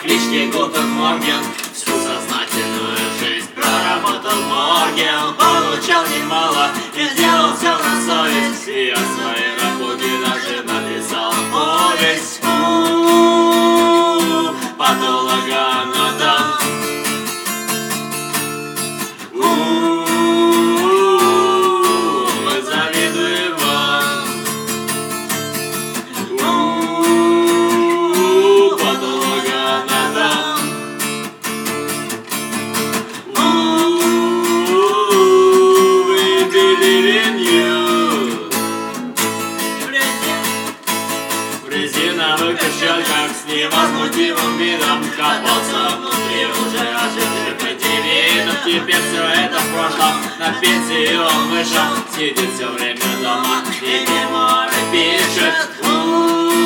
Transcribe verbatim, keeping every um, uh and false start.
кличке Гутен Морген. Всю сознательную жизнь проработал в морге. Он получал немало и сделал все на совесть. И о своей работе даже написал повесть. У-у-у, патологоанатом. У-у-у, мы завидуем вам. У-у-у, патологоанатом. У-у-у, we believe in you. В резиновых перчатках с невозмутимым видом копался внутри уже оживших индивидов. Теперь все это в прошлом, на пенсии он вышел, сидит все время дома и мемуары пишет. У-у-у.